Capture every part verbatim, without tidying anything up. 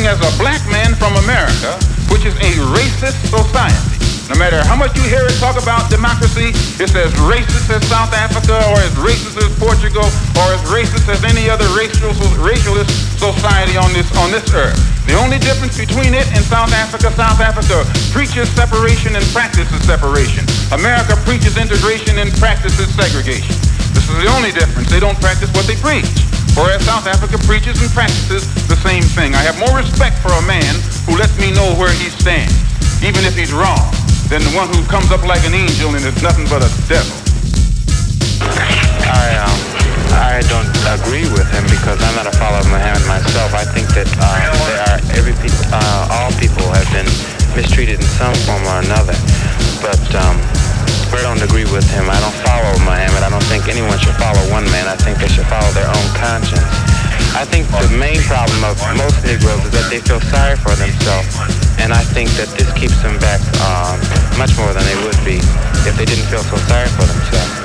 speaking as a black man from America, which is a racist society. No matter how much you hear it talk about democracy, it's as racist as South Africa, or as racist as Portugal, or as racist as any other racial, racialist society on this on this earth. The only difference between it and South Africa, South Africa preaches separation and practices separation. America preaches integration and practices segregation. This is the only difference. They don't practice what they preach. Whereas South Africa preaches and practices the same thing. I have more respect for a man who lets me know where he stands, even if he's wrong, than the one who comes up like an angel and is nothing but a devil. I um, I don't agree with him because I'm not a follower of Muhammad myself. I think that uh, there are every pe- uh, all people have been mistreated in some form or another. But um, I don't agree with him. I don't follow Muhammad. I don't think anyone should follow one man. I think they should follow their own conscience. I think the main problem of most Negroes is that they feel sorry for themselves, and I think that this keeps them back um, much more than they would be if they didn't feel so sorry for themselves.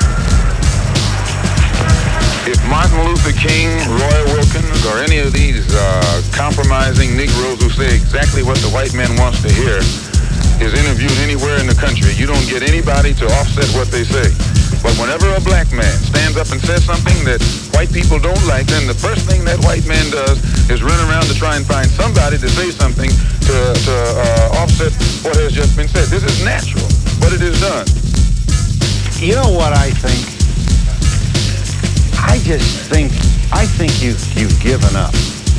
If Martin Luther King, Roy Wilkins, or any of these uh, compromising Negroes who say exactly what the white man wants to hear is interviewed anywhere in the country, you don't get anybody to offset what they say. But whenever a black man stands up and says something that white people don't like, then the first thing that white man does is run around to try and find somebody to say something to, to uh, offset what has just been said. This is natural, but it is done. You know what I think? I just think, I think you've, you've given up.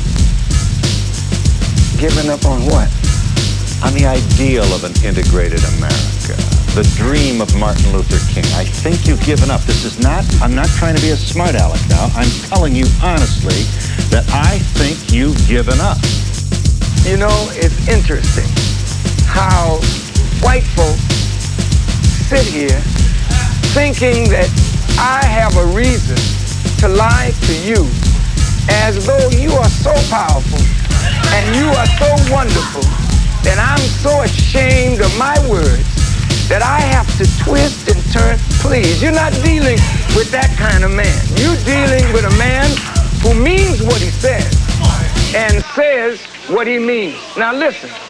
Given up on what? On the ideal of an integrated America. The dream of Martin Luther King. I think you've given up. This is not, I'm not trying to be a smart aleck now. I'm telling you honestly that I think you've given up. You know, it's interesting how white folks sit here thinking that I have a reason to lie to you as though you are so powerful and you are so wonderful that I'm so ashamed of my words that I have to twist and turn. Please, you're not dealing with that kind of man. You're dealing with a man who means what he says and says what he means. Now listen.